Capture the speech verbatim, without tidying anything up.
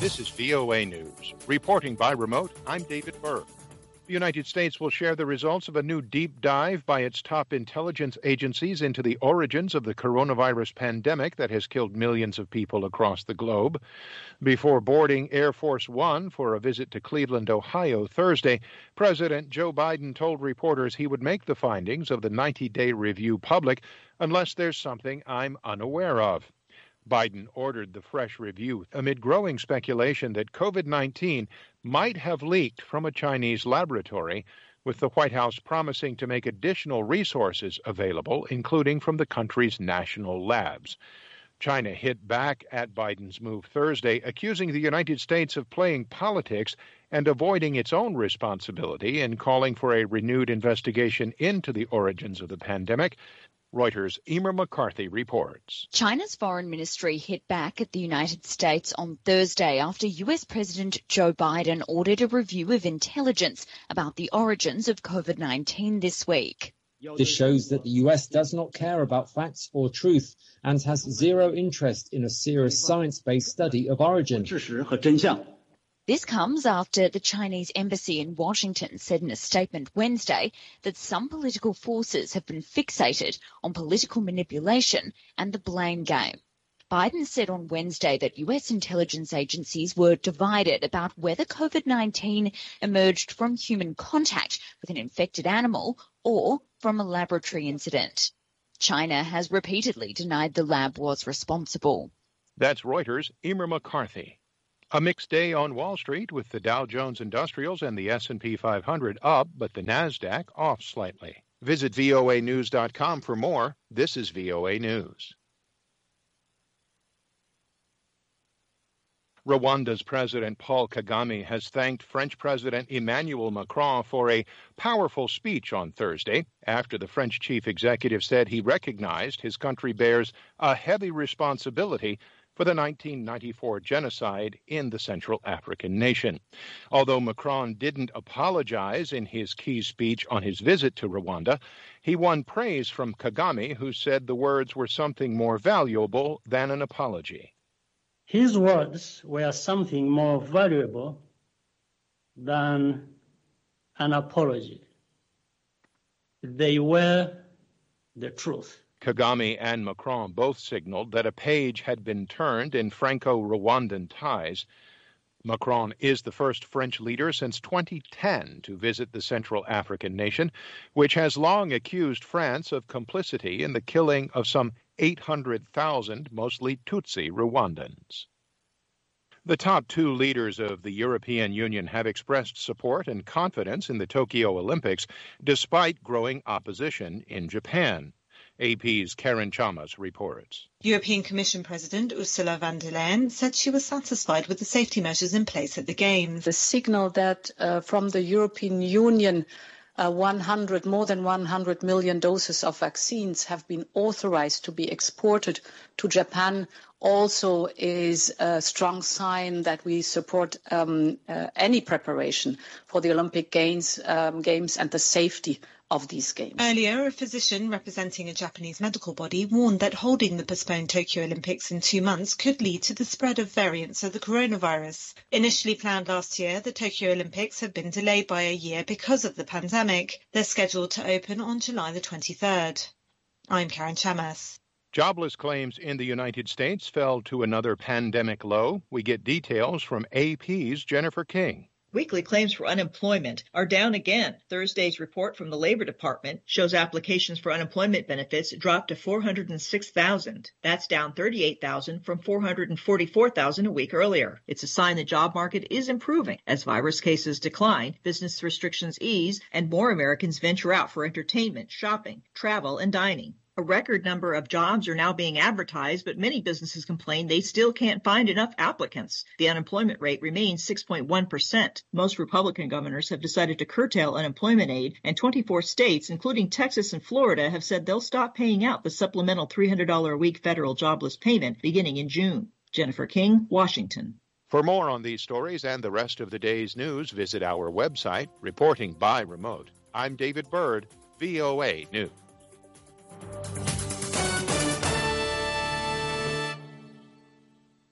This is V O A News. Reporting by remote, I'm David Burr. The United States will share the results of a new deep dive by its top intelligence agencies into the origins of the coronavirus pandemic that has killed millions of people across the globe. Before boarding Air Force One for a visit to Cleveland, Ohio, Thursday, President Joe Biden told reporters he would make the findings of the ninety-day review public unless there's something I'm unaware of. Biden ordered the fresh review amid growing speculation that COVID nineteen might have leaked from a Chinese laboratory, with the White House promising to make additional resources available, including from the country's national labs. China hit back at Biden's move Thursday, accusing the United States of playing politics and avoiding its own responsibility in calling for a renewed investigation into the origins of the pandemic. Reuters' Emer McCarthy reports. China's foreign ministry hit back at the United States on Thursday after U S President Joe Biden ordered a review of intelligence about the origins of COVID nineteen this week. This shows that the U S does not care about facts or truth and has zero interest in a serious science-based study of origin. This comes after the Chinese embassy in Washington said in a statement Wednesday that some political forces have been fixated on political manipulation and the blame game. Biden said on Wednesday that U S intelligence agencies were divided about whether COVID nineteen emerged from human contact with an infected animal or from a laboratory incident. China has repeatedly denied the lab was responsible. That's Reuters' Emer McCarthy. A mixed day on Wall Street with the Dow Jones Industrials and the S and P five hundred up, but the NASDAQ off slightly. Visit V O A news dot com for more. This is V O A News. Rwanda's President Paul Kagame has thanked French President Emmanuel Macron for a powerful speech on Thursday after the French chief executive said he recognized his country bears a heavy responsibility for the nineteen ninety-four genocide in the Central African nation. Although Macron didn't apologize in his key speech on his visit to Rwanda, he won praise from Kagame, who said the words were something more valuable than an apology. His words were something more valuable than an apology. They were the truth. Kagame and Macron both signaled that a page had been turned in Franco-Rwandan ties. Macron is the first French leader since twenty ten to visit the Central African nation, which has long accused France of complicity in the killing of some eight hundred thousand, mostly Tutsi Rwandans. The top two leaders of the European Union have expressed support and confidence in the Tokyo Olympics, despite growing opposition in Japan. A P's Karen Chamas reports. European Commission President Ursula von der Leyen said she was satisfied with the safety measures in place at the Games. The signal that uh, from the European Union, uh, one hundred, more than one hundred million doses of vaccines have been authorized to be exported to Japan also is a strong sign that we support um, uh, any preparation for the Olympic Games, um, games and the safety of these games. Earlier, a physician representing a Japanese medical body warned that holding the postponed Tokyo Olympics in two months could lead to the spread of variants of the coronavirus. Initially planned last year, the Tokyo Olympics have been delayed by a year because of the pandemic. They're scheduled to open on July the twenty-third. I'm Karen Chamas. Jobless claims in the United States fell to another pandemic low. We get details from A P's Jennifer King. Weekly claims for unemployment are down again. Thursday's report from the Labor Department shows applications for unemployment benefits dropped to four hundred six thousand. That's down thirty-eight thousand from four hundred forty-four thousand a week earlier. It's a sign the job market is improving as virus cases decline, business restrictions ease, and more Americans venture out for entertainment, shopping, travel, and dining. A record number of jobs are now being advertised, but many businesses complain they still can't find enough applicants. The unemployment rate remains six point one percent. Most Republican governors have decided to curtail unemployment aid, and twenty-four states, including Texas and Florida, have said they'll stop paying out the supplemental three hundred dollars a week federal jobless payment beginning in June. Jennifer King, Washington. For more on these stories and the rest of the day's news, visit our website, Reporting by Remote. I'm David Byrd, V O A News.